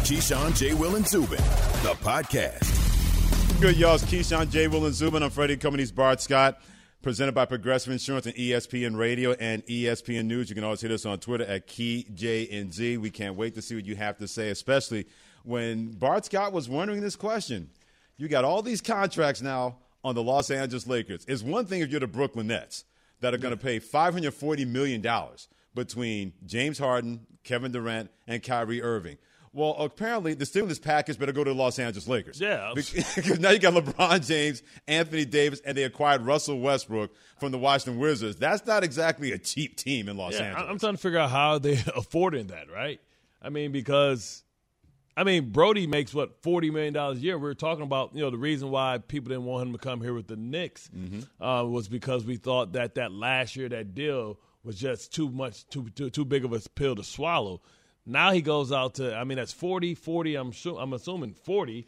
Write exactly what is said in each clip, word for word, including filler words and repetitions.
Keyshawn, J. Will, and Zubin, the podcast. Good, y'all. It's Keyshawn, J. Will, and Zubin. I'm Freddie Company's Bart Scott, presented by Progressive Insurance and E S P N Radio and E S P N News. You can always hit us on Twitter at Key J N Z. We can't wait to see what you have to say, especially when Bart Scott was wondering this question. You got all these contracts now on the Los Angeles Lakers. It's one thing if you're the Brooklyn Nets that are going to pay five hundred forty million dollars between James Harden, Kevin Durant, and Kyrie Irving. Well, apparently the stimulus package better go to the Los Angeles Lakers. Yeah. Because now you got LeBron James, Anthony Davis, and they acquired Russell Westbrook from the Washington Wizards. That's not exactly a cheap team in Los yeah, Angeles. I'm trying to figure out how they're affording that, right? I mean, because, I mean, Brody makes, what, forty million dollars a year. We were talking about, you know, the reason why people didn't want him to come here with the Knicks mm-hmm. uh, was because we thought that that last year, that deal was just too much, too, too, too big of a pill to swallow. Now he goes out to, I mean, that's forty, forty, I'm sure, I'm assuming forty.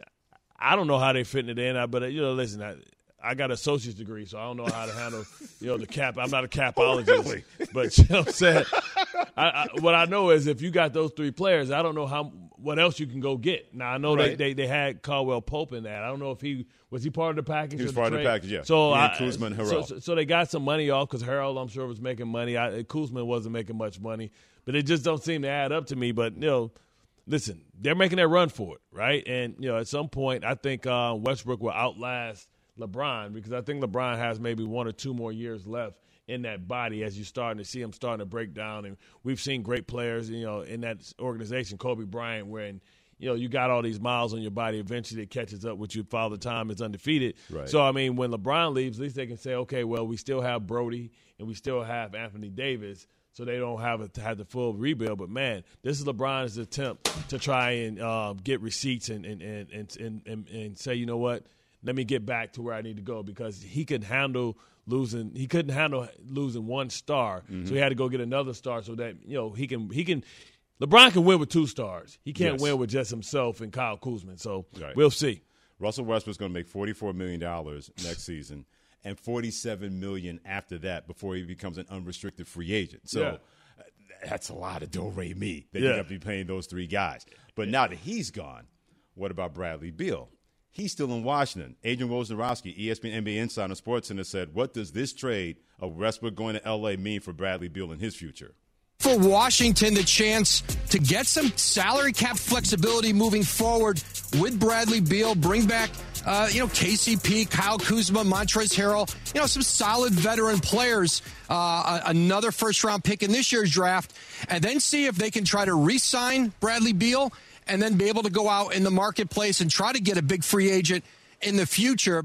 I don't know how they're fitting it in, but, you know, listen, I, I got an associate's degree, so I don't know how to handle, you know, the cap. I'm not a capologist. Oh, really? But, you know what I'm saying? I, I, what I know is if you got those three players, I don't know how what else you can go get. Now, I know right. they, they, they had Caldwell Pope in that. I don't know if he – was he part of the package? He was of part the of the package, yeah. So, I, Kuzma and Harrell. So, so they got some money off because Harrell, I'm sure, was making money. I, Kuzma wasn't making much money. But it just don't seem to add up to me. But, you know, listen, they're making that run for it, right? And, you know, at some point, I think uh, Westbrook will outlast LeBron because I think LeBron has maybe one or two more years left in that body as you're starting to see him starting to break down. And we've seen great players, you know, in that organization, Kobe Bryant, when, you know, you got all these miles on your body. Eventually it catches up with you. Father Time is undefeated. Right. So, I mean, when LeBron leaves, at least they can say, okay, well, we still have Brody and we still have Anthony Davis. So they don't have a, to have the full rebuild. But, man, this is LeBron's attempt to try and uh, get receipts and and, and, and, and and say, you know what, let me get back to where I need to go because he could handle losing. He couldn't handle losing one star. Mm-hmm. So he had to go get another star so that, you know, he can he can LeBron can win with two stars. He can't yes. win with just himself and Kyle Kuzma. So right. we'll see. Russell Westbrook's going to make forty-four million dollars next season. And forty-seven million dollars after that before he becomes an unrestricted free agent. So yeah. that's a lot of do-re-mi that yeah. you have to be paying those three guys. But now that he's gone, what about Bradley Beal? He's still in Washington. Adrian Wojnarowski, E S P N N B A Insider Sports Center, said, what does this trade of Westbrook going to L A mean for Bradley Beal in his future? For Washington, the chance to get some salary cap flexibility moving forward with Bradley Beal, bring back, uh, you know, K C P, Kyle Kuzma, Montrezl Harrell, you know, some solid veteran players, uh, another first-round pick in this year's draft, and then see if they can try to re-sign Bradley Beal and then be able to go out in the marketplace and try to get a big free agent in the future.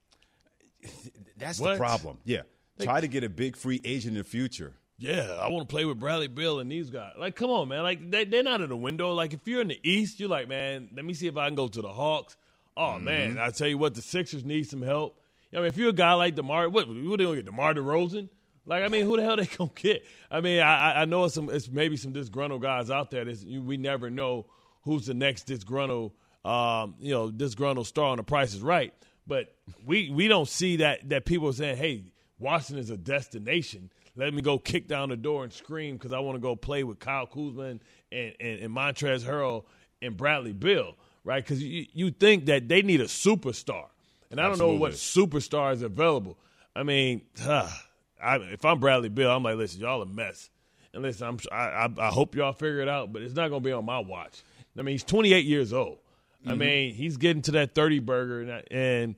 That's what? the problem. Yeah, try to get a big free agent in the future. Yeah, I want to play with Bradley Beal and these guys. Like, come on, man. Like, they, they're not in the window. Like, if you're in the East, you're like, man, let me see if I can go to the Hawks. Oh, mm-hmm. man, I tell you what, the Sixers need some help. I mean, if you're a guy like DeMar, what, what are they going to get, DeMar DeRozan? Like, I mean, who the hell they going to get? I mean, I, I know it's, some, it's maybe some disgruntled guys out there. This, you, we never know who's the next disgruntled, um, you know, disgruntled star on The Price is Right. But we, we don't see that, that people are saying, hey, Washington is a destination. Let me go kick down the door and scream because I want to go play with Kyle Kuzma and, and, and Montrezl Harrell and Bradley Beal, right? Because you, you think that they need a superstar. And I don't Absolutely. know what superstar is available. I mean, huh, I, if I'm Bradley Beal, I'm like, listen, y'all a mess. And listen, I'm, I, I, I hope y'all figure it out, but it's not going to be on my watch. I mean, he's twenty-eight years old. Mm-hmm. I mean, he's getting to that thirty burger, and, and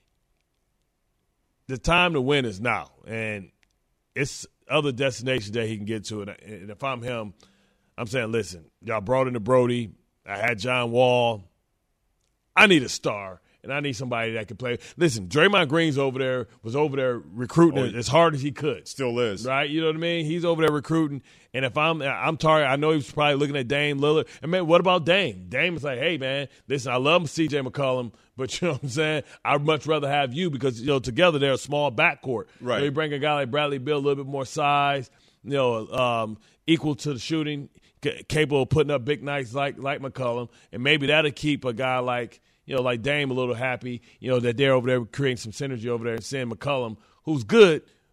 the time to win is now. And it's other destinations that he can get to. And if I'm him, I'm saying, listen, y'all brought in the Brody. I had John Wall. I need a star, and I need somebody that can play. Listen, Draymond Green's over there, was over there recruiting oh, as hard as he could. Still is. Right? You know what I mean? He's over there recruiting. And if I'm I'm tired, I know he was probably looking at Dame Lillard. And, man, what about Dame? Dame is like, hey, man, listen, I love C J McCollum, but you know what I'm saying? I'd much rather have you because, you know, together they're a small backcourt. Right. You know, you bring a guy like Bradley Beal, a little bit more size, you know, um, equal to the shooting, c- capable of putting up big nights like like McCollum, and maybe that'll keep a guy like, you know, like Dame a little happy, you know, that they're over there creating some synergy over there and seeing McCollum, who's good,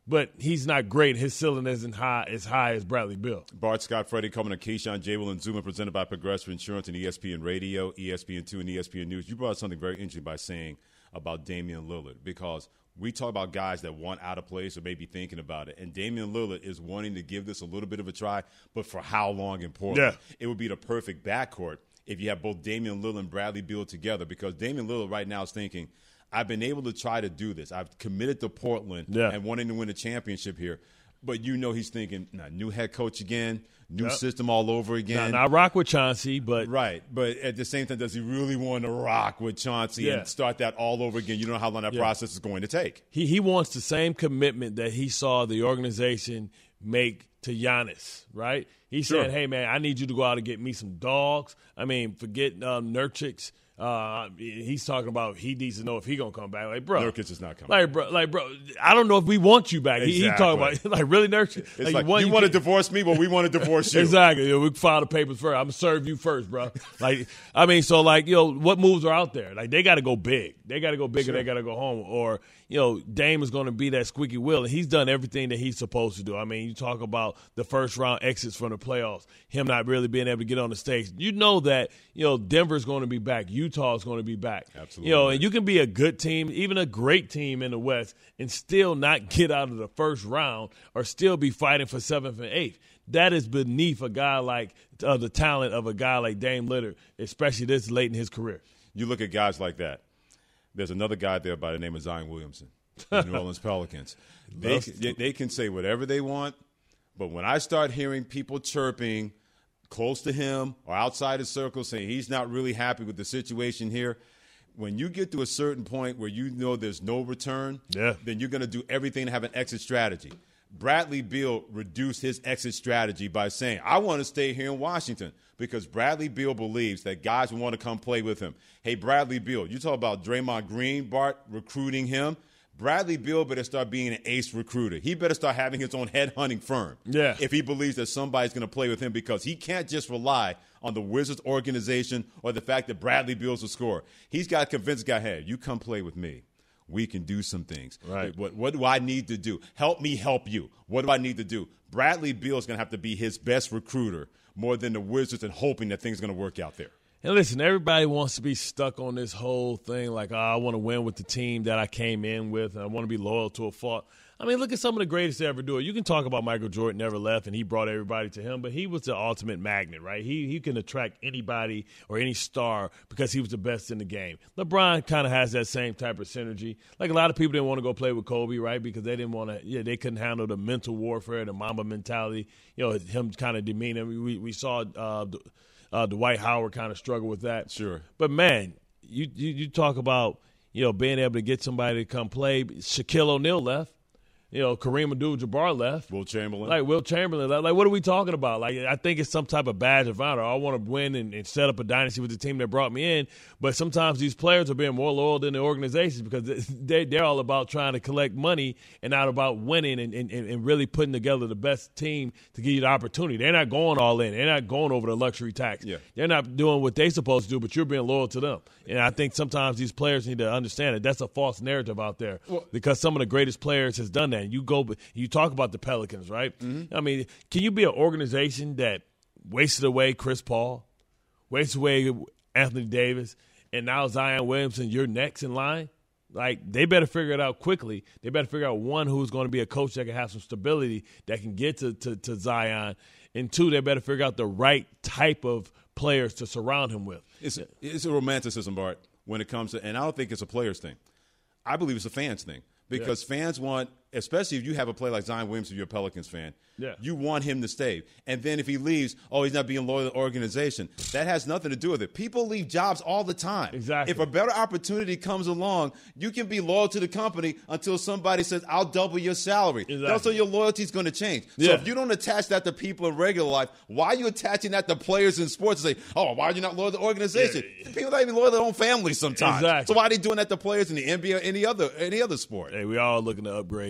but he's not great. His ceiling isn't high as high as Bradley Beal. Bart Scott, Freddie Coleman, and Keyshawn, J. Will, and Zuma, presented by Progressive Insurance and E S P N Radio, E S P N two, and E S P N News. You brought up something very interesting by saying about Damian Lillard, because we talk about guys that want out of place or maybe thinking about it, and Damian Lillard is wanting to give this a little bit of a try, but for how long in Portland? Yeah. It would be the perfect backcourt if you have both Damian Lillard and Bradley Beal together, because Damian Lillard right now is thinking, I've been able to try to do this. I've committed to Portland yeah. and wanting to win a championship here. But you know he's thinking, nah, new head coach again, new yep. system all over again. Now, I rock with Chauncey, but right. But at the same time, does he really want to rock with Chauncey yeah. and start that all over again? You don't know how long that yeah. process is going to take. He he wants the same commitment that he saw the organization make to Giannis, right? He Sure. said, hey, man, I need you to go out and get me some dogs. I mean, forget um, Nurkic. Uh, he's talking about he needs to know if he gonna come back. Like, bro, Nurkic is not coming. Like, bro, like, bro, I don't know if we want you back. Exactly. He, he talking about like, really, Nurkic? It's like, like, you want, you you want to can't- divorce me, but we want to divorce you. Exactly. We can file the papers first. I'm gonna serve you first, bro. Like, I mean, so like, you know, what moves are out there? Like, they got to go big. They got to go big, Sure. or they got to go home. Or, you know, Dame is going to be that squeaky wheel, and he's done everything that he's supposed to do. I mean, you talk about the first round exits from the playoffs, him not really being able to get on the stage. You know that, you know, Denver's going to be back, Utah's going to be back. Absolutely. You know, and you can be a good team, even a great team in the West, and still not get out of the first round or still be fighting for seventh and eighth. That is beneath a guy like uh, the talent of a guy like Dame Lillard, especially this late in his career. You look at guys like that. There's another guy there by the name of Zion Williamson, the New Orleans Pelicans. They, they, they can say whatever they want, but when I start hearing people chirping close to him or outside his circle saying he's not really happy with the situation here, when you get to a certain point where you know there's no return, yeah. then you're going to do everything to have an exit strategy. Bradley Beal reduced his exit strategy by saying, I want to stay here in Washington, because Bradley Beal believes that guys will want to come play with him. Hey, Bradley Beal, you talk about Draymond Green, Bart, recruiting him. Bradley Beal better start being an ace recruiter. He better start having his own head-hunting firm yeah. if he believes that somebody's going to play with him, because he can't just rely on the Wizards organization or the fact that Bradley Beal's a scorer. He's got to convince the guy, hey, you come play with me. We can do some things. Right. What, what do I need to do? Help me help you. What do I need to do? Bradley Beal is going to have to be his best recruiter more than the Wizards and hoping that things are going to work out there. And listen, everybody wants to be stuck on this whole thing like, oh, I want to win with the team that I came in with, and I want to be loyal to a fault. I mean, look at some of the greatest to ever do it. You can talk about Michael Jordan never left, and he brought everybody to him, but he was the ultimate magnet, right? He he can attract anybody or any star because he was the best in the game. LeBron kind of has that same type of synergy. Like, a lot of people didn't want to go play with Kobe, right, because they didn't want to, yeah, they couldn't handle the mental warfare, the Mamba mentality, you know, him kind of demeanor. We, we saw uh, uh, Dwight Howard kind of struggle with that. Sure. But, man, you, you, you talk about, you know, being able to get somebody to come play. Shaquille O'Neal left. You know, Kareem Abdul-Jabbar left. Will Chamberlain. Like, Will Chamberlain left. Like, what are we talking about? Like, I think it's some type of badge of honor. I want to win and, and set up a dynasty with the team that brought me in. But sometimes these players are being more loyal than the organizations because they, they're all about trying to collect money and not about winning and, and, and really putting together the best team to give you the opportunity. They're not going all in. They're not going over the luxury tax. Yeah. They're not doing what they're supposed to do, but you're being loyal to them. And I think sometimes these players need to understand that that's a false narrative out there well, because some of the greatest players has done that. And you go – you talk about the Pelicans, right? Mm-hmm. I mean, can you be an organization that wasted away Chris Paul, wasted away Anthony Davis, and now Zion Williamson, you're next in line? Like, they better figure it out quickly. They better figure out, one, who's going to be a coach that can have some stability, that can get to, to, to Zion, and two, they better figure out the right type of players to surround him with. It's, it's a romanticism, Bart, when it comes to – and I don't think it's a players thing. I believe it's a fans thing. Because yeah. fans want, especially if you have a player like Zion Williamson, if you're a Pelicans fan, yeah. you want him to stay. And then if he leaves, oh, he's not being loyal to the organization. That has nothing to do with it. People leave jobs all the time. Exactly. If a better opportunity comes along, you can be loyal to the company until somebody says, I'll double your salary. Exactly. Also, your loyalty is going to change. Yeah. So if you don't attach that to people in regular life, why are you attaching that to players in sports and say, oh, why are you not loyal to the organization? Yeah. People not even loyal to their own families sometimes. Exactly. So why are they doing that to players in the N B A or any other, any other sport? Hey, we all looking to upgrade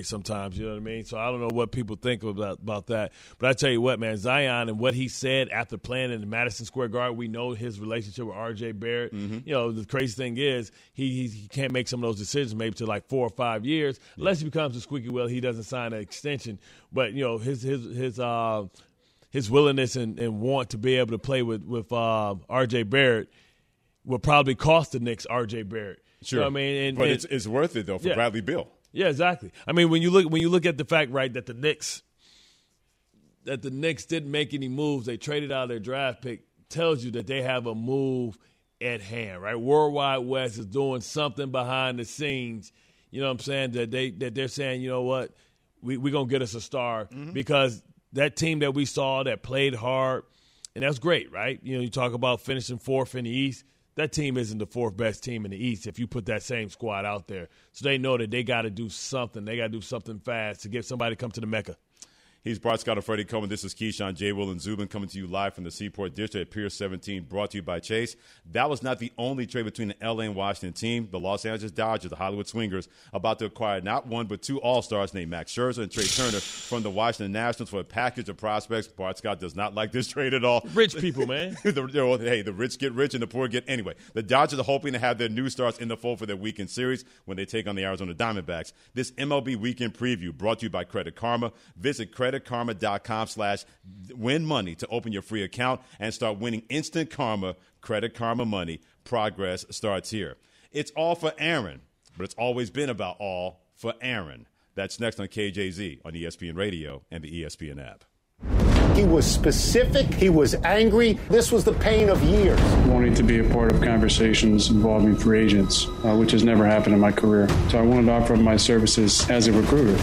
sometimes, you know what I mean? So I don't know what people think about, about that. But I tell you what, man, Zion and what he said after playing in the Madison Square Garden, we know his relationship with R J Barrett. Mm-hmm. You know, the crazy thing is he, he can't make some of those decisions maybe to like four or five years unless he becomes a squeaky wheel. He doesn't sign an extension. But, you know, his his his uh, his willingness and, and want to be able to play with, with uh, R J Barrett will probably cost the Knicks R J Barrett. Sure. You know what I mean? And, but and, it's, it's worth it, though, for yeah. Bradley Beal. Yeah, exactly. I mean, when you look when you look at the fact, right, that the Knicks that the Knicks didn't make any moves, they traded out their draft pick, tells you that they have a move at hand, right? Worldwide West is doing something behind the scenes. You know what I'm saying? That they that they're saying, you know what, we we're gonna get us a star mm-hmm. because that team that we saw that played hard, and that's great, right? You know, you talk about finishing fourth in the East. That team isn't the fourth best team in the East if you put that same squad out there. So they know that they got to do something. They got to do something fast to get somebody to come to the Mecca. He's Bart Scott and Freddie Coleman. This is Keyshawn, J. Will, and Zubin coming to you live from the Seaport District at Pier seventeen, brought to you by Chase. That was not the only trade between the L A and Washington team. The Los Angeles Dodgers, the Hollywood Swingers, about to acquire not one but two All-Stars named Max Scherzer and Trey Turner from the Washington Nationals for a package of prospects. Bart Scott does not like this trade at all. Rich people, man. the, hey, the rich get rich and the poor get anyway. The Dodgers are hoping to have their new stars in the fold for their weekend series when they take on the Arizona Diamondbacks. This M L B weekend preview brought to you by Credit Karma. Visit credit karma dot com slash win money to open your free account and start winning instant karma, Credit Karma money. Progress starts here. It's all for Aaron, but it's always been about all for Aaron. That's next on K J Z on E S P N Radio and the E S P N app. He was specific. He was angry. This was the pain of years. Wanting to be a part of conversations involving free agents, uh, which has never happened in my career. So I wanted to offer my services as a recruiter.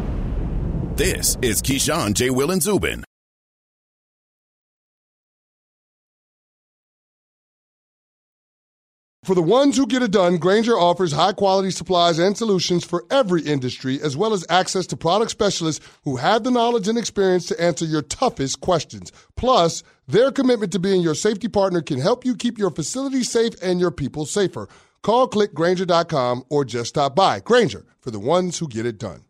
This is Keyshawn, J. Will, and Zubin. For the ones who get it done, Grainger offers high-quality supplies and solutions for every industry, as well as access to product specialists who have the knowledge and experience to answer your toughest questions. Plus, their commitment to being your safety partner can help you keep your facility safe and your people safer. Call, click Grainger dot com, or just stop by. Grainger, for the ones who get it done.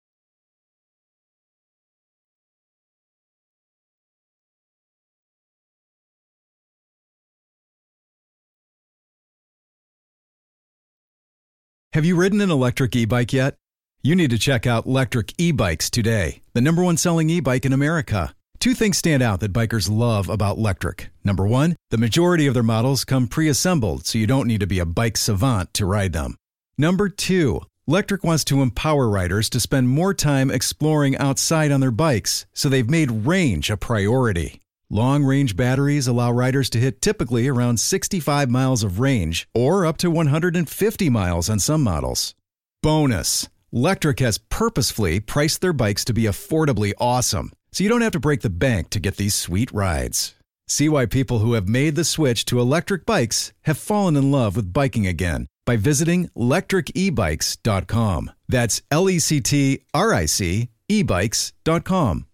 Have you ridden an electric e-bike yet? You need to check out Lectric E-Bikes today, the number one selling e-bike in America. Two things stand out that bikers love about Lectric. Number one, the majority of their models come pre-assembled, so you don't need to be a bike savant to ride them. Number two, Lectric wants to empower riders to spend more time exploring outside on their bikes, so they've made range a priority. Long-range batteries allow riders to hit typically around sixty-five miles of range or up to one hundred fifty miles on some models. Bonus, Lectric has purposefully priced their bikes to be affordably awesome, so you don't have to break the bank to get these sweet rides. See why people who have made the switch to electric bikes have fallen in love with biking again by visiting lectric e bikes dot com. That's L E C T R I C e bikes dot com.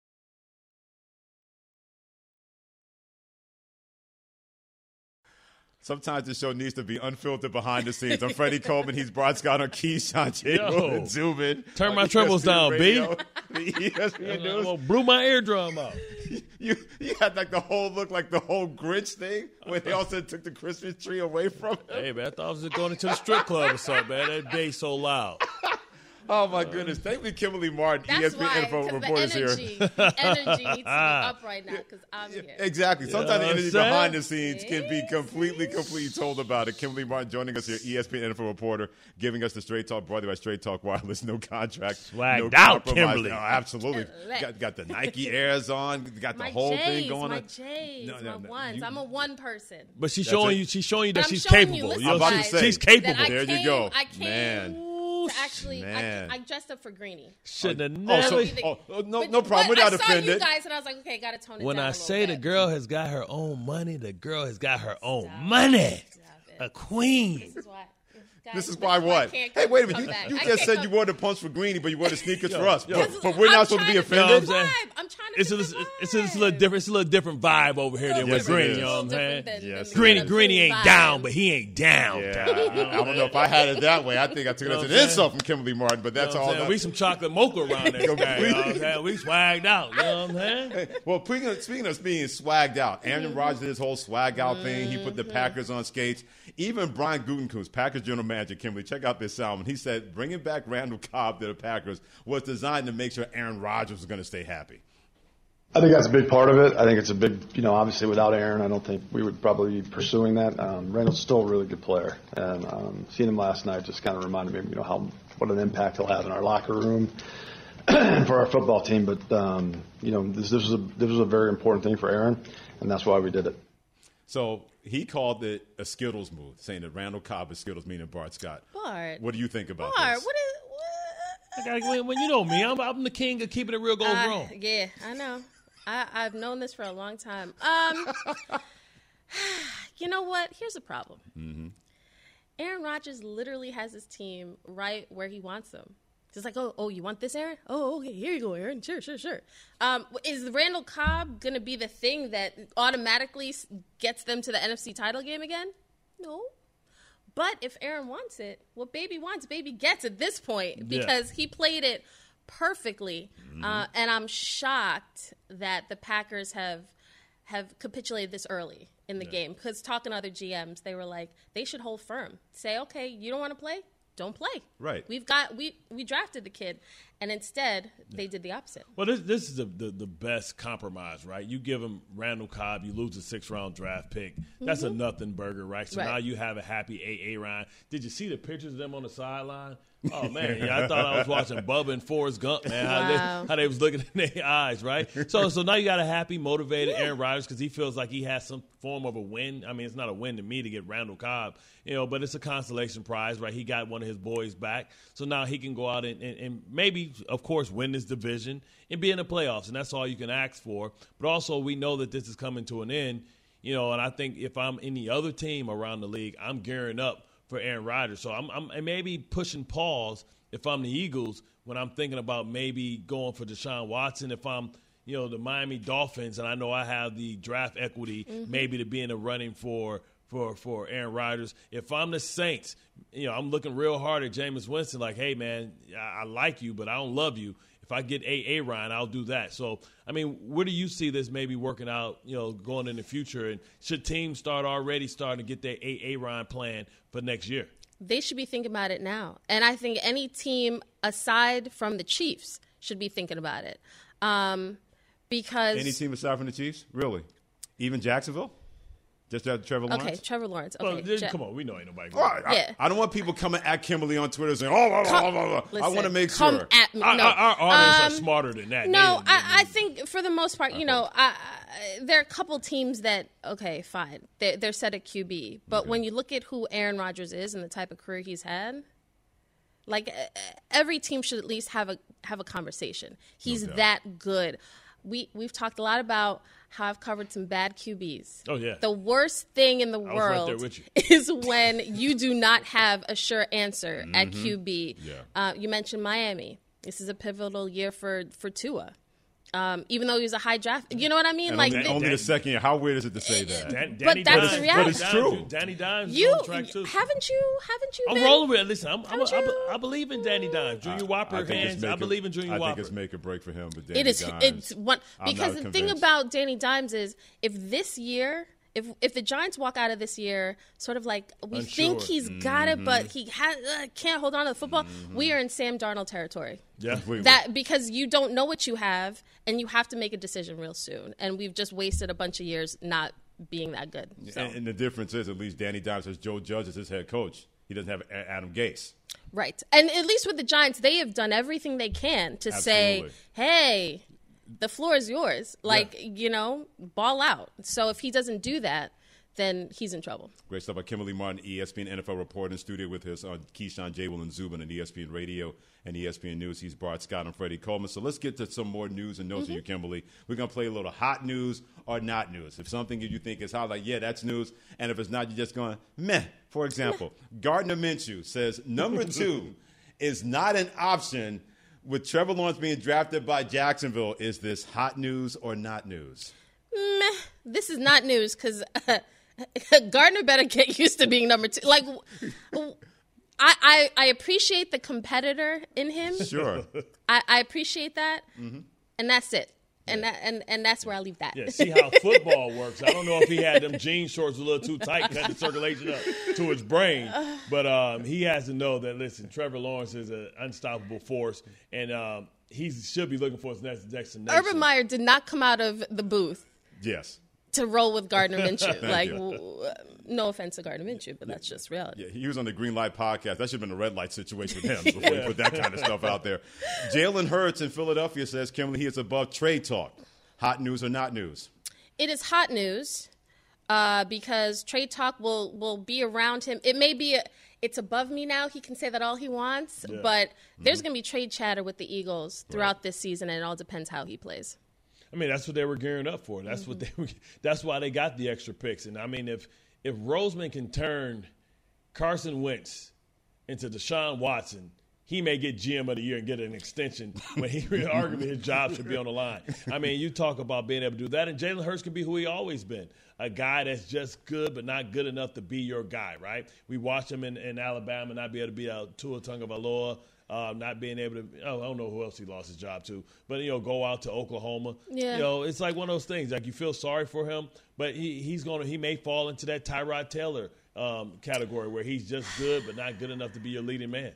Sometimes the show needs to be unfiltered behind the scenes. I'm Freddie Coleman. He's Bart Scott on Keyshawn, J. Will, and Zubin. Turn my trebles down, Radio, B. The E S P N News. Well, blew my eardrum out. You, you had like the whole look like the whole Grinch thing when they also took the Christmas tree away from him. Hey, man, I thought I was just going into the strip club or something, man. That bass so loud. Oh, my goodness. Thank you, Kimberly Martin, That's E S P N why, info reporters the energy, here. The energy needs to be up right now because I'm here. Exactly. Sometimes You know the energy what I'm behind saying? the scenes can be completely, completely told about it. Kimberly Martin joining us here, E S P N info reporter, giving us the Straight Talk, brought to you by Straight Talk Wireless. No contract. Swagged no out, compromise. Kimberly. No, absolutely. Got, got the Nike Airs on. Got the My whole J's, thing going my on. J's, No, no, my no. ones. You- I'm a one person. But she's That's showing it. you. She's showing you that But I'm she's showing capable. you, listen, know I'm about to she's- say, she's capable. That I There you came- go. I came Man. to actually, Man. I, I dressed up for Greenie. Shouldn't have Oh, never. so, oh, oh, no, But- no problem. We're but not I saw offended. you guys, and I was like, okay, got to tone it when down I a little say the bit. girl has got her own money, the girl has got her own money. Stop it. A queen. This is why. Guys, This is this why is why I what? can't Hey, come- wait a minute. come You, back. you I just can't said come- you wanted to punch for Greeny, but you wanted sneakers Yo, for us. yo. But, but we're I'm not supposed to be trying to pick offended. the You know what I'm vibe. I'm trying to It's a, pick it's, the a, it's, a, it's a little different. It's a little different vibe over here than Yes, with it Greeny. is. You know what I'm saying? Different than- Yes, than Greeny, the Greeny ain't vibe. down, but he ain't down. Yeah, down. I, I don't know if I had it that way. I think I took it You know as what an I'm insult from Kimberly Martin, but that's You know what all. I'm saying? That, We some chocolate mocha around this guy. You know what I'm saying? We swagged out. You know what I'm saying? Hey, well, speaking of, speaking of being swagged out, Aaron Rodgers did his whole swag out thing. He put the Packers on skates. Even Brian Gutekunst, Packers general manager, Kimberly, check out this sound. He said bringing back Randall Cobb to the Packers was designed to make sure Aaron Rodgers was going to stay happy. I think that's a big part of it. I think it's a big, you know, obviously without Aaron, I don't think we would probably be pursuing that. Um, Randall's still a really good player, and um, seeing him last night just kind of reminded me, you know, how what an impact he'll have in our locker room and for our football team. But um, you know, this, this was a this was a very important thing for Aaron, and that's why we did it. So he called it a Skittles move, saying that Randall Cobb is Skittles, meaning Bart Scott. Bart. What do you think about Bart, this? what is? What? I gotta, when, when you know me, I'm, I'm the king of keeping it real goes Uh, wrong. Yeah, I know. I, I've known this for a long time. Um, you know what? Here's the problem. Mm-hmm. Aaron Rodgers literally has his team right where he wants them. It's like, oh, oh, you want this, Aaron? Oh, okay, here you go, Aaron. Sure, sure, sure. Um, is Randall Cobb going to be the thing that automatically s- gets them to the N F C title game again? No. But if Aaron wants it, what baby wants, baby gets at this point because he played it perfectly. Mm-hmm. Uh, and I'm shocked that the Packers have have capitulated this early in the yeah. game. Because talking to other G Ms, they were like, they should hold firm. Say, okay, you don't want to play? Don't play. Right. We've got we we drafted the kid, and instead they yeah. did the opposite. Well, this this is the, the the best compromise, right? You give him Randall Cobb, you lose a six round draft pick. That's mm-hmm. a nothing burger, right? So right. now you have a happy A A Ryan. Did you see the pictures of them on the sideline? Oh man, yeah, I thought I was watching Bubba and Forrest Gump, man. How, wow. they, how they was looking in their eyes, right? So so now you got a happy, motivated yeah. Aaron Rodgers because he feels like he has some form of a win. I mean, it's not a win to me to get Randall Cobb, you know, but it's a consolation prize, right? He got one of his boys back, so now he can go out and, and, and maybe, of course, win this division and be in the playoffs, and that's all you can ask for. But also, we know that this is coming to an end, you know, and I think if I'm any other team around the league, I'm gearing up for Aaron Rodgers. So I'm, I'm maybe pushing pause if I'm the Eagles when I'm thinking about maybe going for Deshaun Watson. If I'm, you know, the Miami Dolphins and I know I have the draft equity mm-hmm. maybe to be in the running for for for Aaron Rodgers. If I'm the Saints, you know, I'm looking real hard at Jameis Winston like, hey, man, I, I like you, but I don't love you. If I get A A Ryan, I'll do that. So, I mean, where do you see this maybe working out, you know, going in the future? And should teams start already starting to get their A A Ryan plan for next year? They should be thinking about it now. And I think any team aside from the Chiefs should be thinking about it. Um, because Any team aside from the Chiefs? Really? Even Jacksonville? Just after Trevor Lawrence? Okay, Trevor Lawrence. Okay, well, then, Je- come on, we know ain't nobody. All right, yeah. I, I don't want people coming at Kimberly on Twitter saying, oh, blah, blah, blah, blah, blah. Listen, I want to make come sure. At me. No. Our, our, our audience um, are smarter than that. No, they, I, I think for the most part, you know, I, I, there are a couple teams that, okay, fine, they're, they're set at Q B. But okay. when you look at who Aaron Rodgers is and the type of career he's had, like every team should at least have a have a conversation. He's no that good. We we've talked a lot about how I've covered some bad Q Bs. Oh yeah. The worst thing in the I world was right there with you. is when you do not have a sure answer mm-hmm. at Q B. Yeah. Uh, you mentioned Miami. This is a pivotal year for for Tua. Um, even though he was a high draft, you know what I mean? And like only, the, only the second year. How weird is it to say that? Dan, But Danny that's Dimes, the reality. But it's true. Danny Dimes is you on track too. haven't you haven't you? I'm been, rolling with it. Listen, I'm, I'm, Haven't I, you- I believe in Danny Dimes. Junior Whopper I think it's hands. make I or- believe in Junior I Whopper. think it's make or break for him. But Danny It is. Dimes, It's one I'm because not the thing convinced. about Danny Dimes is if this year, if if the Giants walk out of this year, sort of like we Unsure. think he's got it, Mm-hmm. but he ha- uh, can't hold on to the football, we are in Sam Darnold territory. Yeah. Completely. That because you don't know what you have, and you have to make a decision real soon, and we've just wasted a bunch of years not being that good. So. And, and the difference is, at least Danny Dimes has Joe Judge as his head coach. He doesn't have A- Adam Gase. Right. And at least with the Giants, they have done everything they can to say, Absolutely. hey, the floor is yours. Like, yeah. you know, ball out. So if he doesn't do that, then he's in trouble. Great stuff by Kimberly Martin, E S P N N F L reporter in studio with us on Keyshawn, J. Will, and Zubin on E S P N Radio and E S P N News. He's Bart Scott and Freddie Coleman. So let's get to some more news and notes mm-hmm. of you, Kimberly. We're going to play a little hot news or not news. If something you think is hot, like, yeah, that's news. And if it's not, you're just going, meh. For example, Gardner Minshew says number two is not an option with Trevor Lawrence being drafted by Jacksonville. Is this hot news or not news? Meh. This is not news because uh, Gardner better get used to being number two. Like, I, I, I appreciate the competitor in him. Sure. I, I appreciate that, mm-hmm. and that's it. And, that, and and that's where I leave that. Yeah, see how football works. I don't know if he had them jean shorts a little too tight, cut the circulation up to his brain. But um, he has to know that, listen, Trevor Lawrence is an unstoppable force, and um, he should be looking for his next destination. Urban Meyer did not come out of the booth. Yes. To roll with Gardner Minshew. Like, w- no offense to Gardner Minshew, but that's just reality. Yeah, he was on the Green Light podcast. That should have been a red light situation with him before yeah. he put that kind of stuff out there. Jalen Hurts in Philadelphia says, Kimberly, he is above trade talk. Hot news or not news? It is hot news uh, because trade talk will, will be around him. It may be, a, it's above me now. He can say that all he wants, yeah. but there's mm-hmm. going to be trade chatter with the Eagles throughout right. this season, and it all depends how he plays. I mean, that's what they were gearing up for. That's mm-hmm. what they were, that's why they got the extra picks. And I mean, if if Roseman can turn Carson Wentz into Deshaun Watson, he may get G M of the year and get an extension when he arguably his job should be on the line. I mean, you talk about being able to do that, and Jalen Hurts can be who he always been, a guy that's just good but not good enough to be your guy, right? We watched him in, in Alabama not be able to be a Tua Tagovailoa. Uh, not being able to, oh, I don't know who else he lost his job to, but, you know, go out to Oklahoma. Yeah. You know, it's like one of those things, like you feel sorry for him, but he, he's going to, he may fall into that Tyrod Taylor um, category where he's just good but not good enough to be your leading man.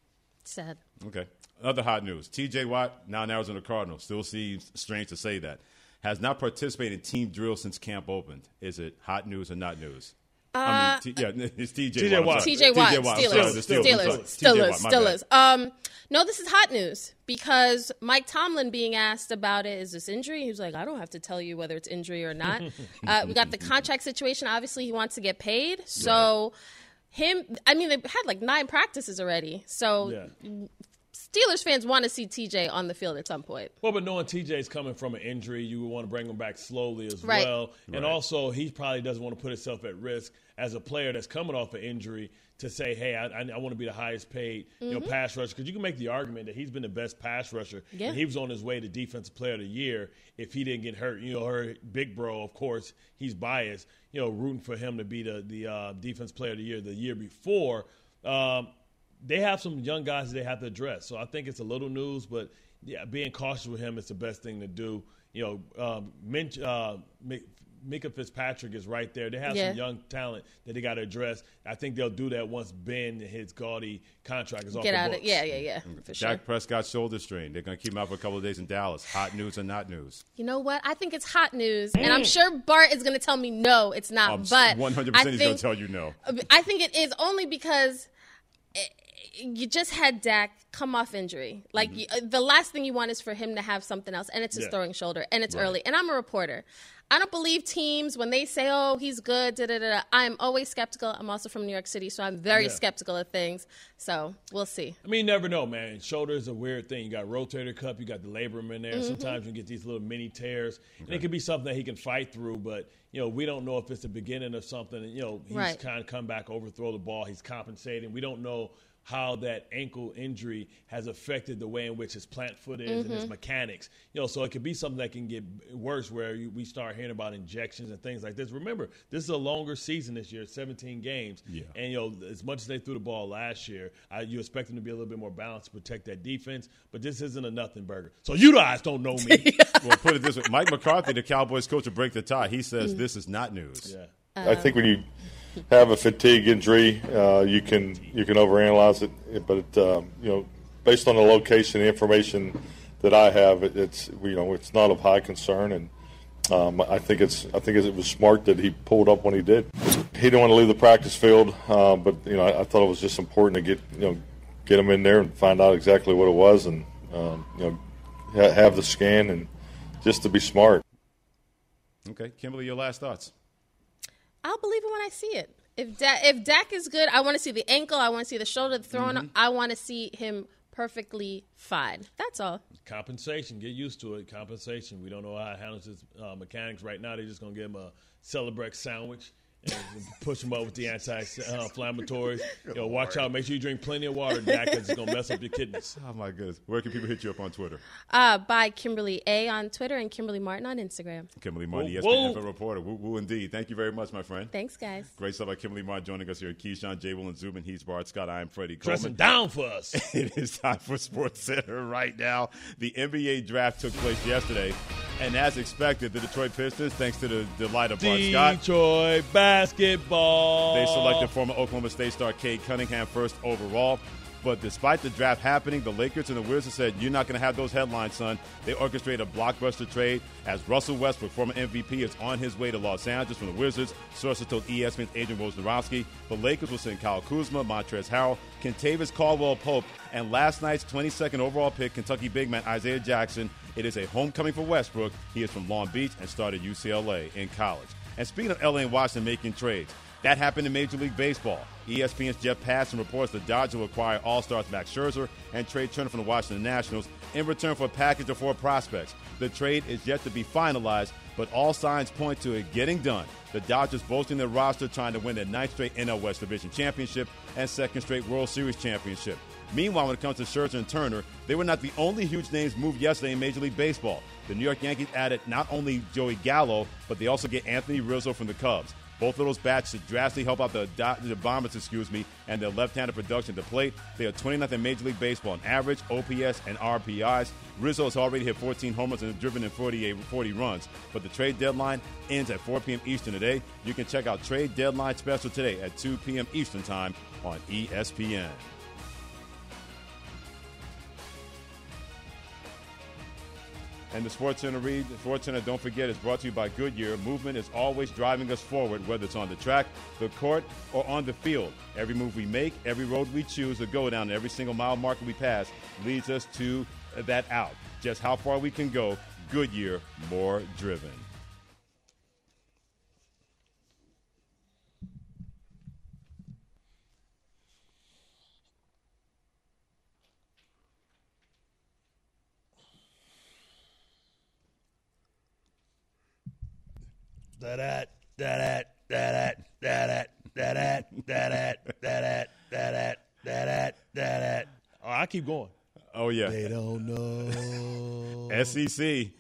Sad. Okay. Other hot news. T J Watt, now in Arizona Cardinals, still seems strange to say that, has not participated in team drill since camp opened. Is it hot news or not news? Uh, I mean, t- yeah, it's T J T J Watt. T J Watt. Steelers. Steelers. Steelers. Steelers. Um, no, this is hot news because Mike Tomlin being asked about it, is this injury? He was like, I don't have to tell you whether it's injury or not. uh, we got the contract situation. Obviously, he wants to get paid. So him, I mean, they've had like nine practices already. So yeah. Steelers fans want to see T J on the field at some point. Well, but knowing T J's coming from an injury, you would want to bring him back slowly as right. well. And right. also, he probably doesn't want to put himself at risk as a player that's coming off an injury to say, hey, I, I, I want to be the highest paid mm-hmm. you know, pass rusher. Because you can make the argument that he's been the best pass rusher. Yeah. And he was on his way to Defensive Player of the Year if he didn't get hurt. You know, her big bro, of course, he's biased, you know, rooting for him to be the, the uh, Defensive Player of the Year the year before. Um, they have some young guys that they have to address. So I think it's a little news, but, yeah, being cautious with him is the best thing to do. You know, um, Minch, uh, Mika Fitzpatrick is right there. They have yeah. some young talent that they got to address. I think they'll do that once Ben, his gaudy contract is off Get the out books. Of, yeah, yeah, yeah, for sure. Dak Prescott's shoulder strain. They're going to keep him out for a couple of days in Dallas. Hot news or not news? You know what? I think it's hot news, and I'm sure Bart is going to tell me no, it's not. Um, but one hundred percent he's going to tell you no. I think it is only because it, you just had Dak come off injury. Like, mm-hmm. you, the last thing you want is for him to have something else, and it's his yeah. throwing shoulder, and it's right. early. And I'm a reporter. I don't believe teams when they say, oh, he's good, da da da. I'm always skeptical. I'm also from New York City, so I'm very yeah. skeptical of things. So we'll see. I mean, you never know, man. Shoulder is a weird thing. You got rotator cuff. You got the labrum in there. Mm-hmm. Sometimes you get these little mini tears. Okay. And it could be something that he can fight through, but, you know, we don't know if it's the beginning of something. You know, he's right. kind of come back, overthrow the ball. He's compensating. We don't know how that ankle injury has affected the way in which his plant foot is mm-hmm. and his mechanics. You know, so it could be something that can get worse where you, we start hearing about injections and things like this. Remember, this is a longer season this year, seventeen games. Yeah. And, you know, as much as they threw the ball last year, I, you expect them to be a little bit more balanced to protect that defense. But this isn't a nothing burger. So you guys don't know me. Well, put it this way. Mike McCarthy, the Cowboys coach, will break the tie. He says this is not news. Yeah. Uh, I think when you have a fatigue injury, uh, you can you can overanalyze it, but it, uh, you know, based on the location, the information that I have, it, it's you know it's not of high concern, and um, I think it's I think it was smart that he pulled up when he did. He didn't want to leave the practice field, uh, but you know I, I thought it was just important to get you know get him in there and find out exactly what it was, and um, you know ha- have the scan and just to be smart. Okay, Kimberly, your last thoughts. I'll believe it when I see it. If da- if Dak is good, I want to see the ankle. I want to see the shoulder, the throwing. Mm-hmm. I want to see him perfectly fine. That's all. Compensation. Get used to it. Compensation. We don't know how it handles his uh, mechanics right now. They're just going to give him a Celebrex sandwich and push him up with the anti-inflammatories. You know, watch out. Make sure you drink plenty of water, Dak, because it's going to mess up your kidneys. Oh, my goodness. Where can people hit you up on Twitter? Uh, by Kimberly A. on Twitter and Kimberly Martin on Instagram. Kimberly Martin, E S P N N F L reporter. Woo, woo, indeed. Thank you very much, my friend. Thanks, guys. Great stuff by Kimberly Martin joining us here at Keyshawn, J. Will, and Zubin. He's Bart Scott. I am Freddie Coleman. Dressing down for us. It is time for Sports Center right now. The N B A draft took place yesterday, and as expected, the Detroit Pistons, thanks to the delight of Bart Scott, Detroit basketball. They selected former Oklahoma State star Cade Cunningham first overall. But despite the draft happening, the Lakers and the Wizards said, you're not going to have those headlines, son. They orchestrated a blockbuster trade as Russell Westbrook, former M V P, is on his way to Los Angeles from the Wizards. Sources told E S P N's Adrian Wojnarowski the Lakers will send Kyle Kuzma, Montrezl Harrell, Kentavious Caldwell-Pope, and last night's twenty-second overall pick, Kentucky big man Isaiah Jackson. It is a homecoming for Westbrook. He is from Long Beach and started U C L A in college. And speaking of L A and Washington making trades, that happened in Major League Baseball. E S P N's Jeff Passan reports the Dodgers will acquire All-Stars Max Scherzer and Trey Turner from the Washington Nationals in return for a package of four prospects. The trade is yet to be finalized, but all signs point to it getting done. The Dodgers bolstering their roster, trying to win their ninth straight N L West Division championship and second straight World Series championship. Meanwhile, when it comes to Scherzer and Turner, they were not the only huge names moved yesterday in Major League Baseball. The New York Yankees added not only Joey Gallo, but they also get Anthony Rizzo from the Cubs. Both of those bats should drastically help out the, the Bombers, excuse me, and their left-handed production at the plate. They are twenty-ninth in Major League Baseball in average, O P S, and R P Is. Rizzo has already hit fourteen home runs and driven in forty-eight, forty runs. But the trade deadline ends at four p.m. Eastern today. You can check out Trade Deadline Special today at two p.m. Eastern Time on E S P N. And the Sports Center read, the Sports Center, don't forget, is brought to you by Goodyear. Movement is always driving us forward, whether it's on the track, the court, or on the field. Every move we make, every road we choose to go down, and every single mile marker we pass leads us to that out. Just how far we can go, Goodyear, more driven. Da-dat, da-dat, da-dat, da-dat, da-dat, da-dat, da-dat, da-dat, da-dat, da-dat. Oh, I keep going. Oh, yeah. They don't know. S E C.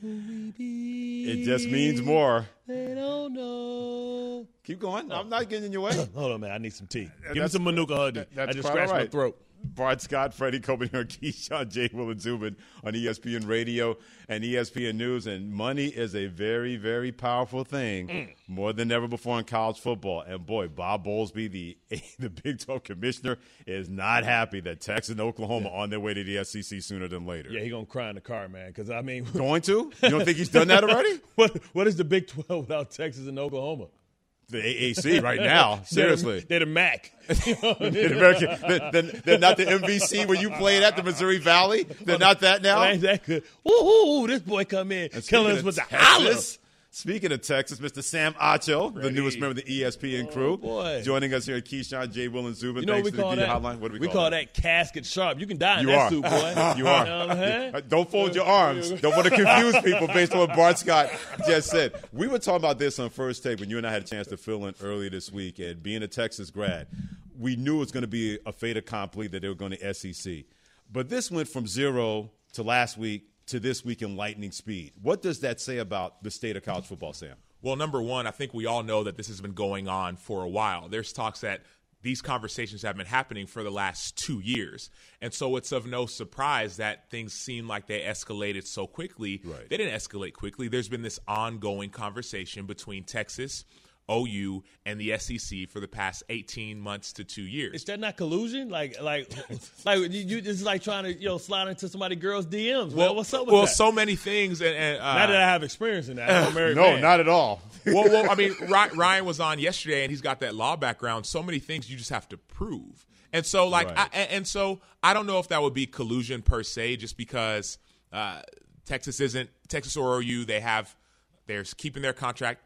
It just means more. They don't know. Keep going. I'm not getting in your way. Hold on, man. I need some tea. Give that's, me some Manuka Honey. That, I just scratched right. my throat. Bart Scott, Freddie Coleman here, Keyshawn, J. Will, and Zubin on E S P N Radio and E S P N News. And money is a very, very powerful thing, mm. more than ever before in college football. And, boy, Bob Bowlesby, the the Big twelve commissioner, is not happy that Texas and Oklahoma yeah. are on their way to the S E C sooner than later. Yeah, he's going to cry in the car, man, because, I mean. Going to? You don't think he's done that already? what What is the Big twelve without Texas and Oklahoma? The A A C right now, seriously. They're, they're the M A C. they're, the American, they're, they're not the M V C where you played at the Missouri Valley. They're not that now. That ain't that good. Ooh, ooh, this boy come in killing us with the hollers. Speaking of Texas, Mister Sam Acho, Ready. the newest member of the E S P N oh, crew, boy. joining us here at Keyshawn, J. Will, and Zubin. You know Thanks what we call that? Hotline. What do we, we call, call that? that casket sharp. You can die in you that are. suit, boy. You are. You know what Don't fold your arms. Don't want to confuse people based on what Bart Scott just said. We were talking about this on First Take when you and I had a chance to fill in earlier this week. And being a Texas grad, we knew it was going to be a fait accompli that they were going to S E C. But this went from zero to last week to this week in lightning speed. What does that say about the state of college football, Sam? Well, number one, I think we all know that this has been going on for a while. There's talks that these conversations have been happening for the last two years. And so it's of no surprise that things seem like they escalated so quickly. Right. They didn't escalate quickly. There's been this ongoing conversation between Texas, O U, and the S E C for the past eighteen months to two years. Is that not collusion? Like, like, like you, you it's like trying to, you know, slide into somebody's girl's D Ms. Well, what's up with well, that? so many things. And, and uh, not that I have experience in that. I'm a married no, man. not at all. well, well, I mean, Ryan was on yesterday, and he's got that law background. So many things you just have to prove. And so, like, right. I, and so I don't know if that would be collusion per se, just because uh, Texas isn't Texas or O U. They have they're keeping their contract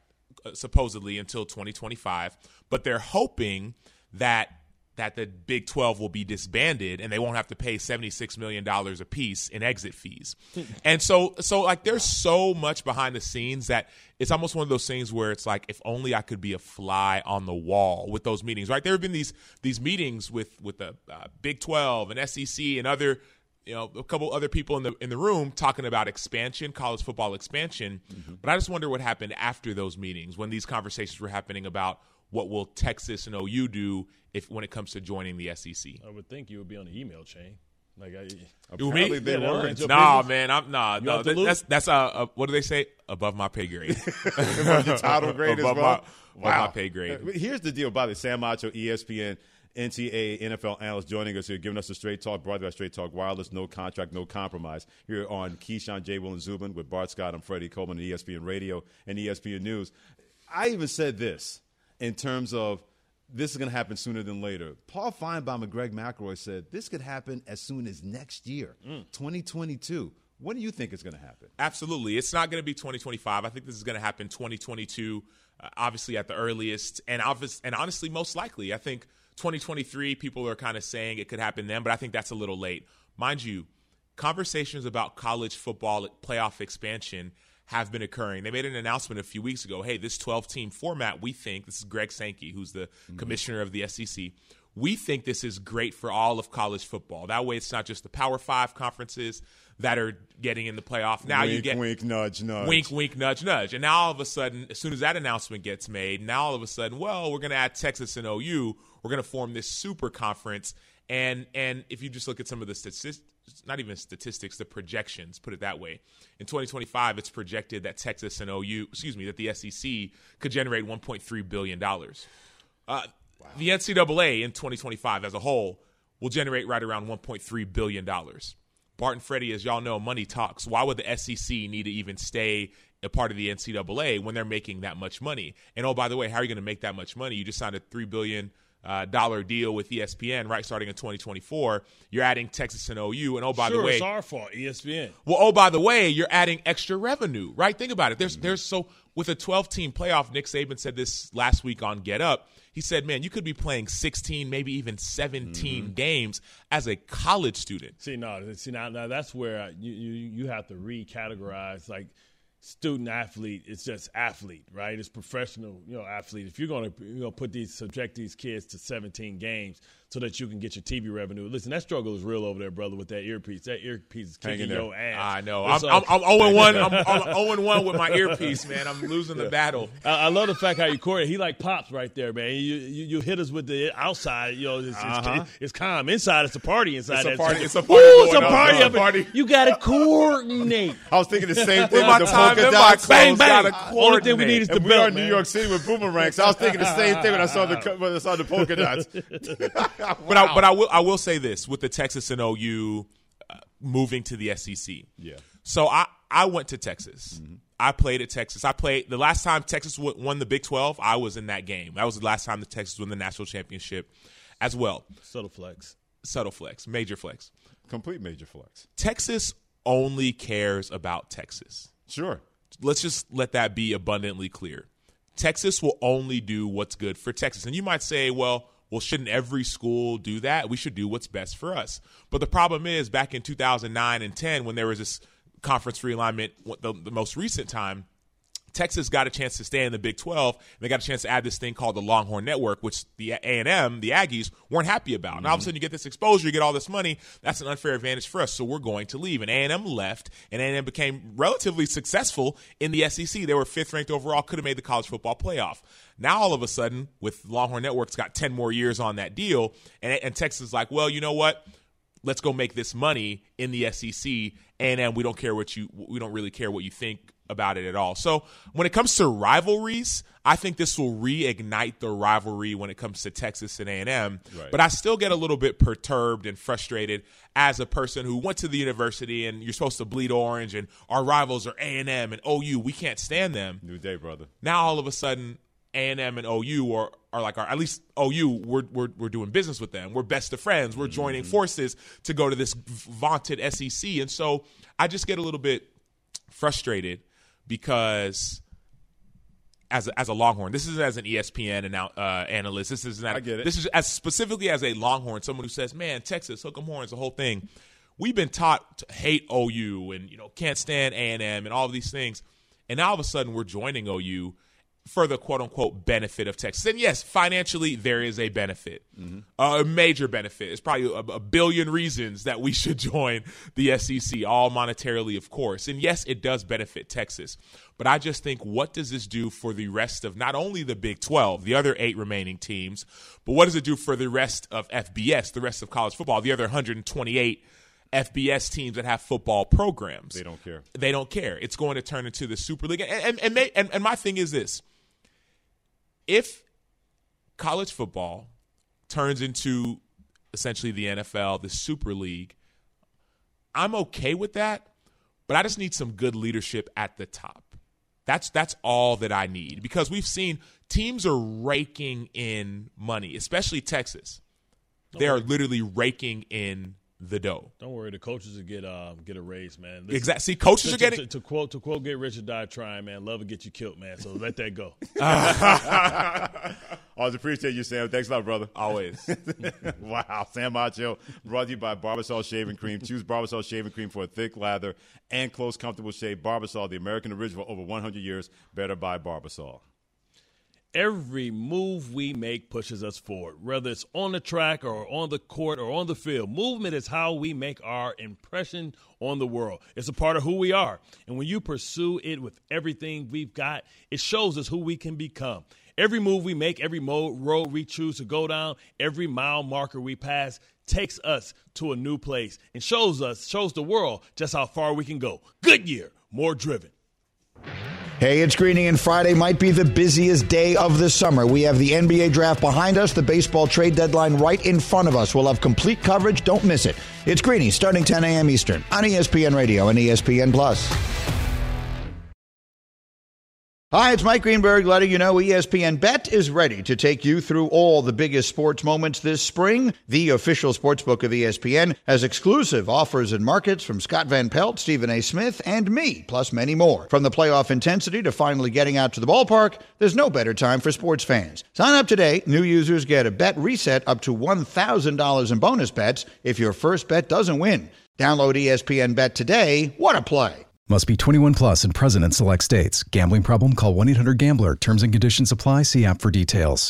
uh, supposedly until twenty twenty-five, but they're hoping that that the Big twelve will be disbanded and they won't have to pay seventy-six million dollars apiece in exit fees. And so, so like there's so much behind the scenes that it's almost one of those things where it's like, if only I could be a fly on the wall with those meetings, right? There have been these these meetings with, with the uh, Big twelve and S E C and other, you know, a couple other people in the in the room talking about expansion, college football expansion. Mm-hmm. But I just wonder what happened after those meetings when these conversations were happening about what will Texas and O U do if when it comes to joining the S E C? I would think you would be on the email chain. Like, I, apparently they yeah, weren't. Nah, man, I'm nah. You No, that, that's that's uh, uh, what do they say? Above my pay grade. Above your title grade above as well. My, wow, above my pay grade. Here's the deal. By the way, Sam Macho, E S P N, N C A A, N F L analyst, joining us here, giving us a straight talk. Brought by Straight Talk Wireless, no contract, no compromise. Here on Keyshawn, J. Will, and Zubin with Bart Scott. I'm Freddie Coleman, E S P N Radio and E S P N News. I even said this in terms of this is going to happen sooner than later. Paul Feinbaum and Greg McElroy said this could happen as soon as next year, mm. twenty twenty-two. What do you think is going to happen? Absolutely. It's not going to be twenty twenty-five. I think this is going to happen twenty twenty-two, uh, obviously at the earliest, and, obvious, and honestly most likely. I think twenty twenty-three, people are kind of saying it could happen then, but I think that's a little late. Mind you, conversations about college football playoff expansion have been occurring. They made an announcement a few weeks ago. Hey, this twelve-team format, we think, this is Greg Sankey, who's the mm-hmm. commissioner of the S E C, we think this is great for all of college football. That way it's not just the Power Five conferences that are getting in the playoff. Now wink, you get wink, nudge, nudge. Wink, wink, nudge, nudge. And now all of a sudden, as soon as that announcement gets made, now all of a sudden, well, we're going to add Texas and O U. We're going to form this super conference. And and if you just look at some of the statistics, not even statistics, the projections, put it that way. In twenty twenty-five, it's projected that Texas and O U, excuse me, that the S E C could generate one point three billion dollars. Uh, wow. The N C double A in twenty twenty-five as a whole will generate right around one point three billion dollars. Bart and Freddie, as y'all know, money talks. Why would the S E C need to even stay a part of the N C double A when they're making that much money? And, oh, by the way, how are you going to make that much money? You just signed a three billion dollars Uh, dollar deal with E S P N, right, starting in twenty twenty-four. You're adding Texas and O U, and oh, by sure, the way, it's our fault, E S P N. Well, oh, by the way, you're adding extra revenue, right? Think about it. There's, mm-hmm. there's so with a twelve-team playoff. Nick Saban said this last week on Get Up. He said, "Man, you could be playing sixteen, maybe even seventeen mm-hmm. games as a college student." See, no, see now, now that's where you, you you have to recategorize like. Student athlete, it's just athlete, right? It's professional, you know, athlete. If you're going to, you know, put these, subject these kids to seventeen games so that you can get your T V revenue. Listen, that struggle is real over there, brother, with that earpiece. That earpiece is kicking your ass. I know. I'm, I'm, I'm oh and one. I'm, I'm oh and one with my earpiece, man. I'm losing the battle. I, I love the fact how you coordinate. He like pops right there, man. You you, you hit us with the outside, you know, it's, uh-huh. it's, it's calm. Inside, it's a party inside. It's a that party. Shit. It's a party. Ooh, it's a party. It's a party. You got to coordinate. I was thinking the same thing with my with the time polka and my dots. bang, bang. Gotta Only thing we need is the and we belt, are in New man. York City with boomerangs. I was thinking the same thing when I saw the when I saw the polka dots. Wow. But I, but I will I will say this with the Texas and O U uh, moving to the S E C. Yeah. So I, I went to Texas. Mm-hmm. I played at Texas. I played the last time Texas w- won the Big twelve. I was in that game. That was the last time the Texas won the national championship, as well. Subtle flex. Subtle flex. Major flex. Complete major flex. Texas only cares about Texas. Sure. Let's just let that be abundantly clear. Texas will only do what's good for Texas. And you might say, well, well, shouldn't every school do that? We should do what's best for us. But the problem is back in two thousand nine and ten when there was this conference realignment, the, the most recent time, Texas got a chance to stay in the Big twelve, and they got a chance to add this thing called the Longhorn Network, which the A and M, the Aggies, weren't happy about. Mm-hmm. And all of a sudden you get this exposure, you get all this money. That's an unfair advantage for us, so we're going to leave. And A and M left, and A and M became relatively successful in the S E C. They were fifth ranked overall, could have made the college football playoff. Now all of a sudden, with Longhorn Network's got ten more years on that deal, and, and Texas is like, well, you know what? Let's go make this money in the S E C. A and M, we don't care what you, we don't really care what you think about it at all. So when it comes to rivalries, I think this will reignite the rivalry when it comes to Texas and A and M. Right. But I still get a little bit perturbed and frustrated as a person who went to the university and you're supposed to bleed orange and our rivals are A and M and O U. We can't stand them. New day, brother. Now all of a sudden A and M and O U are, are like, our, at least O U, we're, we're, we're doing business with them. We're best of friends. We're joining mm-hmm. forces to go to this vaunted S E C. And so I just get a little bit frustrated because as a, as a Longhorn. This isn't as an E S P N uh, analyst. This is not. I get it. This is as specifically as a Longhorn, someone who says, "Man, Texas, hook 'em horns," the whole thing. We've been taught to hate O U and you know can't stand A and M and all of these things, and now all of a sudden we're joining O U for the quote-unquote benefit of Texas. And, yes, financially there is a benefit, mm-hmm. uh, a major benefit. It's probably a, a billion reasons that we should join the S E C, all monetarily, of course. And, yes, it does benefit Texas. But I just think, what does this do for the rest of not only the Big twelve, the other eight remaining teams, but what does it do for the rest of F B S, the rest of college football, the other one hundred twenty-eight F B S teams that have football programs? They don't care. They don't care. It's going to turn into the Super League. And, and, and, may, and, and my thing is this. If college football turns into essentially the N F L, the Super League, I'm okay with that, but I just need some good leadership at the top. That's that's all that I need, because we've seen teams are raking in money, especially Texas. Don't they worry. are literally raking in the dough. Don't worry, the coaches will get um, get a raise, man. Listen, exactly. See, coaches to, are getting to, to, to quote to quote Get Rich or Die Trying, man. Love will get you killed, man. So let that go. Always appreciate you, Sam. Thanks a lot, brother. Always. Wow, Sam Acho, brought to you by Barbasol Shaving Cream. Choose Barbasol Shaving Cream for a thick lather and close, comfortable shave. Barbasol, the American original, over one hundred years. Better by Barbasol. Every move we make pushes us forward, whether it's on the track or on the court or on the field. Movement is how we make our impression on the world. It's a part of who we are. And when you pursue it with everything we've got, it shows us who we can become. Every move we make, every road we choose to go down, every mile marker we pass takes us to a new place and shows us, shows the world just how far we can go. Goodyear, more driven. Hey, it's Greeny, and Friday might be the busiest day of the summer. We have the N B A draft behind us, the baseball trade deadline right in front of us. We'll have complete coverage. Don't miss it. It's Greeny, starting ten a.m. Eastern on E S P N Radio and E S P N Plus. Hi, it's Mike Greenberg letting you know E S P N Bet is ready to take you through all the biggest sports moments this spring. The official sportsbook of E S P N has exclusive offers and markets from Scott Van Pelt, Stephen A. Smith, and me, plus many more. From the playoff intensity to finally getting out to the ballpark, there's no better time for sports fans. Sign up today. New users get a bet reset up to one thousand dollars in bonus bets if your first bet doesn't win. Download E S P N Bet today. What a play. Must be twenty-one plus and present in select states. Gambling problem? Call one eight hundred gambler. Terms and conditions apply. See app for details.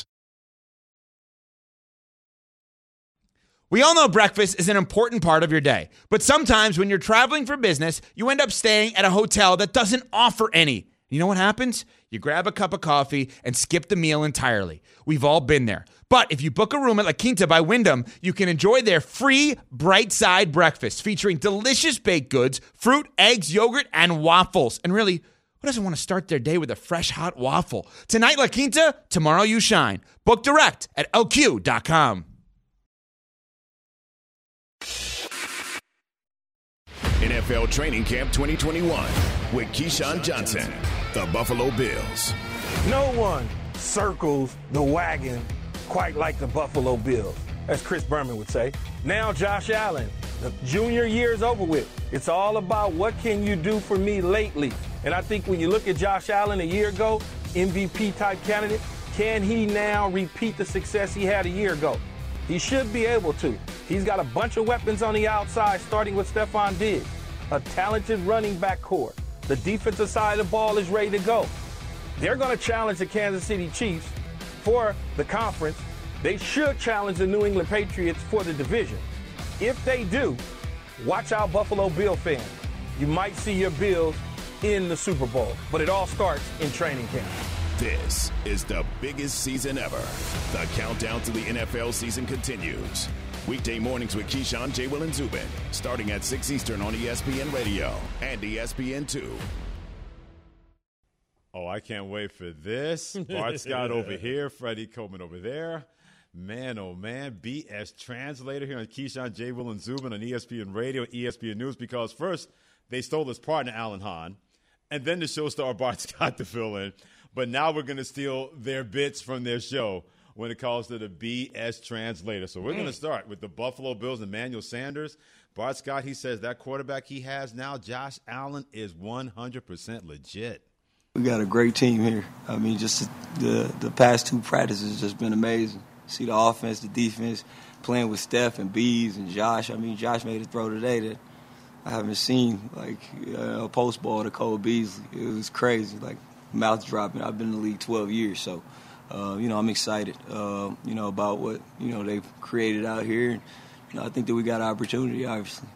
We all know breakfast is an important part of your day. But sometimes when you're traveling for business, you end up staying at a hotel that doesn't offer any. You know what happens? You grab a cup of coffee and skip the meal entirely. We've all been there. But if you book a room at La Quinta by Wyndham, you can enjoy their free Bright Side breakfast featuring delicious baked goods, fruit, eggs, yogurt, and waffles. And really, who doesn't want to start their day with a fresh, hot waffle? Tonight, La Quinta, tomorrow you shine. Book direct at L Q dot com. N F L Training Camp twenty twenty-one with Keyshawn Johnson, the Buffalo Bills. No one circles the wagon quite like the Buffalo Bills, as Chris Berman would say. Now Josh Allen, the junior year is over with. It's all about what can you do for me lately. And I think when you look at Josh Allen a year ago, M V P type candidate, can he now repeat the success he had a year ago? He should be able to. He's got a bunch of weapons on the outside, starting with Stephon Diggs, a talented running back core. The defensive side of the ball is ready to go. They're going to challenge the Kansas City Chiefs for the conference. They should challenge the New England Patriots for the division. If they do, watch out, Buffalo Bill fans. You might see your Bills in the Super Bowl, but it all starts in training camp. This is the biggest season ever. The countdown to the N F L season continues. Weekday mornings with Keyshawn, J. Will, and Zubin, starting at six Eastern on E S P N Radio and E S P N two. Oh, I can't wait for this. Bart Scott over here, Freddie Coleman over there. Man, oh, man, B S Translator here on Keyshawn, J. Will, and Zubin on E S P N Radio and E S P N News, because first they stole his partner, Alan Hahn, and then the show star, Bart Scott, to fill in. But now we're going to steal their bits from their show when it comes to the B S Translator. So we're mm. going to start with the Buffalo Bills and Emmanuel Sanders. Bart Scott, he says that quarterback he has now, Josh Allen, is one hundred percent legit. We got a great team here. I mean, just the the past two practices has just been amazing. See the offense, the defense, playing with Steph and Bees and Josh. I mean, Josh made a throw today that I haven't seen, like uh, a post ball to Cole Beasley. It was crazy, like mouth dropping. I've been in the league twelve years, so uh, you know I'm excited. Uh, you know about what you know they've created out here. And, you know, I think that we got an opportunity, obviously.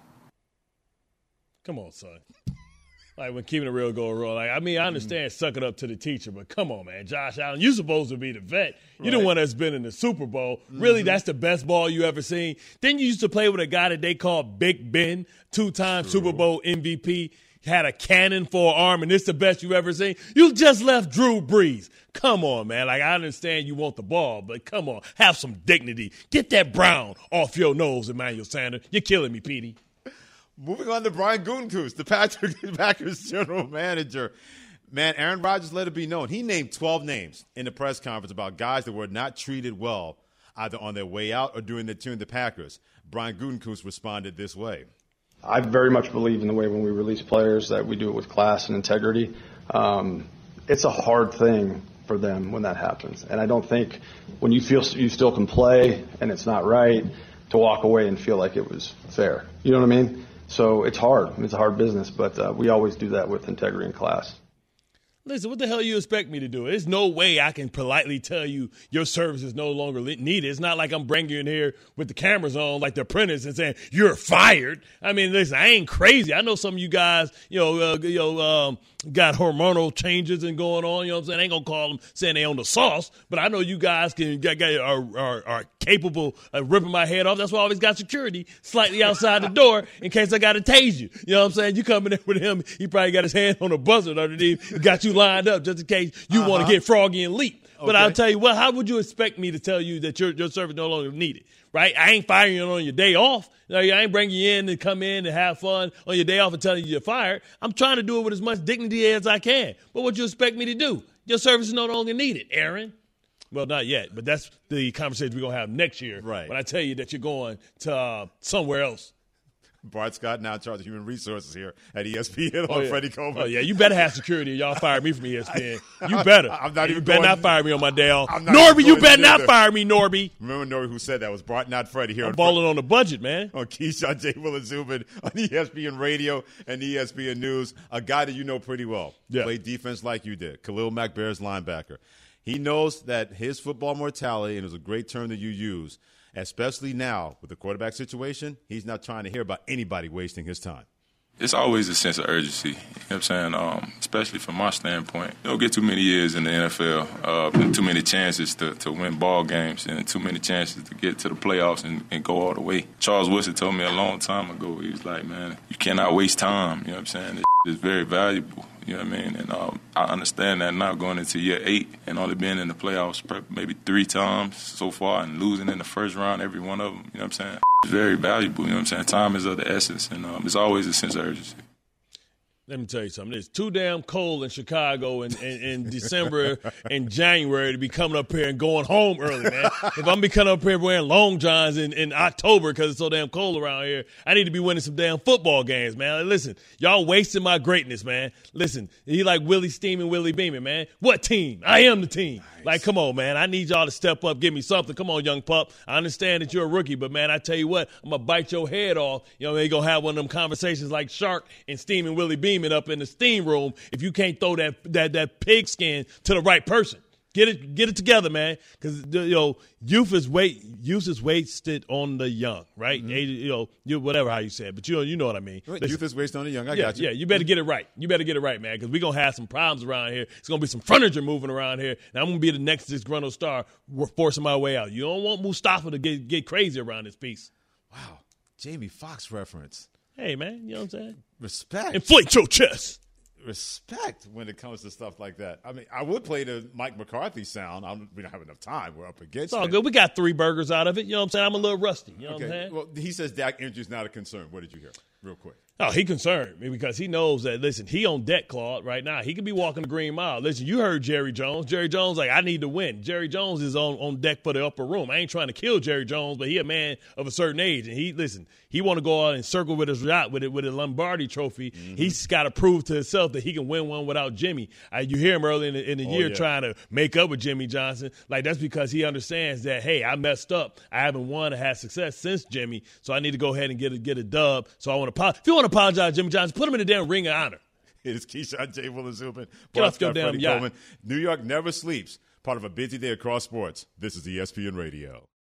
Come on, son. Like, when keeping it real go wrong. Like, I mean, I understand mm-hmm. suck it up to the teacher, but come on, man. Josh Allen, you're supposed to be the vet. You're right. The one that's been in the Super Bowl. Mm-hmm. Really, that's the best ball you ever seen. Then you used to play with a guy that they call Big Ben, two-time True. Super Bowl M V P, had a cannon for an arm, and it's the best you've ever seen. You just left Drew Brees. Come on, man. Like, I understand you want the ball, but come on. Have some dignity. Get that brown off your nose, Emmanuel Sanders. You're killing me, Petey. Moving on to Brian Gutekunst, the Patrick Packers general manager. Man, Aaron Rodgers let it be known. He named twelve names in the press conference about guys that were not treated well, either on their way out or during their turn to the Packers. Brian Gutekunst responded this way. I very much believe in the way when we release players that we do it with class and integrity. Um, it's a hard thing for them when that happens. And I don't think when you feel you still can play and it's not right to walk away and feel like it was fair. You know what I mean? So it's hard. It's a hard business, but uh, we always do that with integrity and class. Listen, what the hell you expect me to do? There's no way I can politely tell you your service is no longer needed. It's not like I'm bringing you in here with the cameras on like the apprentice and saying, you're fired. I mean, listen, I ain't crazy. I know some of you guys, you know, uh, you know, um, got hormonal changes and going on. You know what I'm saying? I ain't going to call them saying they on the sauce, but I know you guys can get, get, are, are, are capable of ripping my head off. That's why I always got security slightly outside the door in case I got to tase you. You know what I'm saying? You come in there with him, he probably got his hand on a buzzer underneath. He got you lined up just in case you uh-huh. want to get froggy and leap. But okay. I'll tell you what, how would you expect me to tell you that your your service no longer needed, right? I ain't firing you on your day off. I ain't bringing you in to come in and have fun on your day off and telling you you're fired. I'm trying to do it with as much dignity as I can. But what you expect me to do? Your service is no longer needed, Aaron. Well, not yet, but that's the conversation we're going to have next year. Right. When I tell you that you're going to uh, somewhere else. Bart Scott, now in charge of human resources here at E S P N oh, on yeah. Freddie Coleman. Oh, yeah, you better have security or y'all fire me from E S P N. You better. I'm not you even better going, not fire me on my day off. Norby, you better not fire me, Norby. Remember Norby who said that was Bart, not Freddie here. I'm balling on the budget, man. On Keyshawn, J. Will and Zubin on E S P N Radio and E S P N News. A guy that you know pretty well. Yeah. Played defense like you did. Khalil Mack, Bears linebacker. He knows that his football mortality, and it was a great term that you use, especially now with the quarterback situation, he's not trying to hear about anybody wasting his time. It's always a sense of urgency, you know what I'm saying, um, especially from my standpoint. You don't get too many years in the N F L, uh, and too many chances to, to win ball games and too many chances to get to the playoffs and, and go all the way. Charles Woodson told me a long time ago, he was like, man, you cannot waste time, you know what I'm saying? This is very valuable. You know what I mean? And um, I understand that now going into year eight and only being in the playoffs maybe three times so far and losing in the first round, every one of them, you know what I'm saying? It's very valuable, you know what I'm saying? Time is of the essence, and um, it's always a sense of urgency. Let me tell you something. It's too damn cold in Chicago in, in, in December and January to be coming up here and going home early, man. If I'm be coming up here wearing long johns in, in October because it's so damn cold around here, I need to be winning some damn football games, man. Like, listen, y'all wasting my greatness, man. Listen, he like Willie Steaming, Willie Beaming, man. What team? I am the team. Nice. Like, come on, man. I need y'all to step up, give me something. Come on, young pup. I understand that you're a rookie, but, man, I tell you what, I'm going to bite your head off. You know, they're going to have one of them conversations like Shark and Steaming Willie Beaming up in the steam room if you can't throw that that that pigskin to the right person. Get it get it together, man. Because you know, youth is wait youth is wasted on the young, right? Mm-hmm. You know, you whatever how you say it, but you know, you know what I mean. Listen, youth is wasted on the young. I yeah, got you. Yeah, you better get it right. You better get it right, man. Because we're gonna have some problems around here. It's gonna be some furniture moving around here, and I'm gonna be the next disgruntled star forcing my way out. You don't want Mustafa to get get crazy around this piece. Wow, Jamie Foxx reference. Hey, man, you know what I'm saying? Respect. Inflate your chest. Respect when it comes to stuff like that. I mean, I would play the Mike McCarthy sound. I'm, we don't have enough time. We're up against it. It's all it. good. We got three burgers out of it. You know what I'm saying? I'm a little rusty. You know okay. what I'm saying? Well, he says Dak injury is not a concern. What did you hear? real quick. Oh, he concerned because he knows that, listen, he on deck, Claude, right now. He could be walking the green mile. Listen, you heard Jerry Jones. Jerry Jones, like, I need to win. Jerry Jones is on, on deck for the upper room. I ain't trying to kill Jerry Jones, but he a man of a certain age. And he, listen, he want to go out and circle with his yacht with it with a Lombardi trophy. Mm-hmm. He's got to prove to himself that he can win one without Jimmy. Uh, you hear him early in the, in the oh, year yeah. trying to make up with Jimmy Johnson. Like, that's because he understands that, hey, I messed up. I haven't won or had success since Jimmy, so I need to go ahead and get a, get a dub. So I want to apologize. If you want to apologize, Jimmy Johnson, put him in the damn ring of honor. It is Keyshawn J. Willen-Zubin. Get off your damn yacht. New York never sleeps. Part of a busy day across sports. This is E S P N Radio.